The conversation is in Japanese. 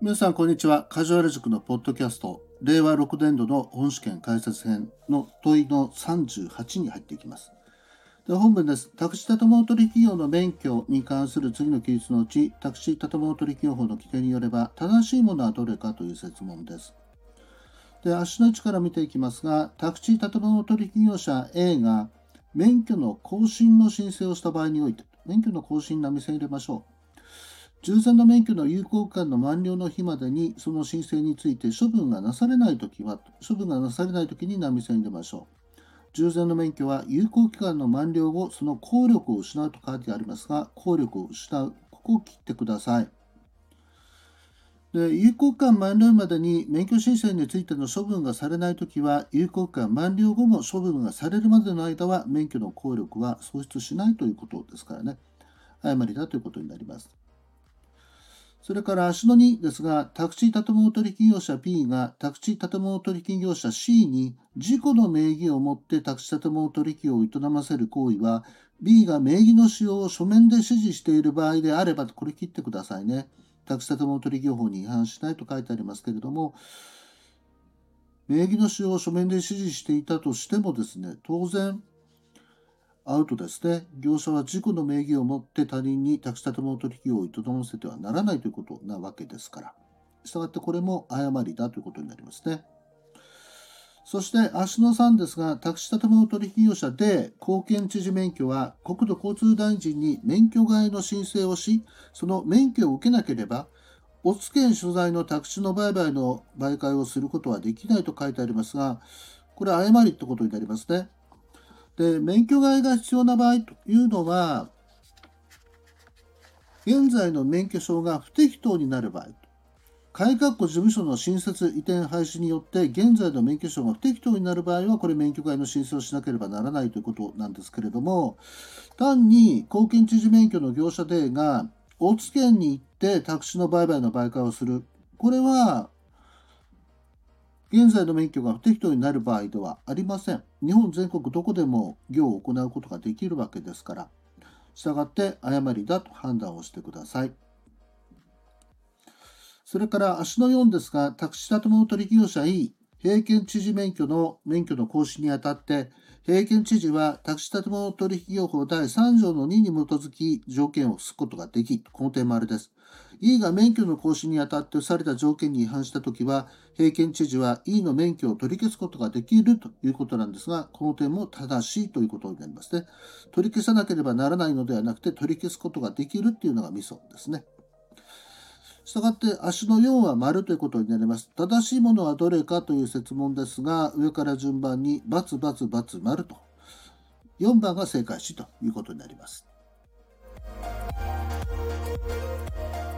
皆さん、こんにちは。カジュアル塾のポッドキャスト、令和6年度の本試験解説編の問いの38に入っていきます。で、本文です。タクシー建物取引業の免許に関する次の記述のうち、タクシー建物取引業法の規定によれば、正しいものはどれかという設問です。で、足の位置から見ていきますが、タクシー建物取引業者 A が免許の更新の申請をした場合において、免許の更新並線入れましょう。従前の免許の有効期間の満了の日までにその申請について処分がなされないときに並線入れましょう。従前の免許は有効期間の満了後、その効力を失うと書いてありますが、効力を失う。ここを切ってください。で、有効期間満了までに免許申請についての処分がされないときは、有効期間満了後も処分がされるまでの間は免許の効力は喪失しないということですからね。誤りだということになります。それから足の2ですが、タクシー建物取引業者 B がタクシー建物取引業者 C に自己の名義をもってタクシー建物取引を営ませる行為は、B が名義の使用を書面で指示している場合であれば、これ切ってくださいね。タクシー建物取引法に違反しないと書いてありますけれども、名義の使用を書面で指示していたとしてもですね、当然、アウトですね。業者は自己の名義を持って他人にタクシー建物取引を営ませてはならないということなわけですから。したがってこれも誤りだということになりますね。そして足の3ですが、タクシー建物取引業者で公検知事免許は国土交通大臣に免許替えの申請をし、その免許を受けなければ、オツ県所在のタクシーの売買の媒介をすることはできないと書いてありますが、これは誤りってことになりますね。で、免許替えが必要な場合というのは、現在の免許証が不適当になる場合、改革事務所の新設移転廃止によって現在の免許証が不適当になる場合は、これ免許替えの申請をしなければならないということなんですけれども、単に公検知事免許の業者 D が大津県に行ってタクシーの売買の媒介をする、これは現在の免許が不適当になる場合ではありません。日本全国どこでも業を行うことができるわけですから、したがって誤りだと判断をしてください。それから足の4ですが、タクシー建物取引業者 E、平検知事免許の更新にあたって、平検知事はタクシー建物取引業法第3条の2に基づき条件を付すことができ、この点丸です。E が免許の更新にあたってされた条件に違反したときは、平検知事は E の免許を取り消すことができるということなんですが、この点も正しいということになりますね。取り消さなければならないのではなくて、取り消すことができるっていうのがミソですね。したがって足の4は丸ということになります。正しいものはどれかという設問ですが、上から順番に×××丸と4番が正解しということになります。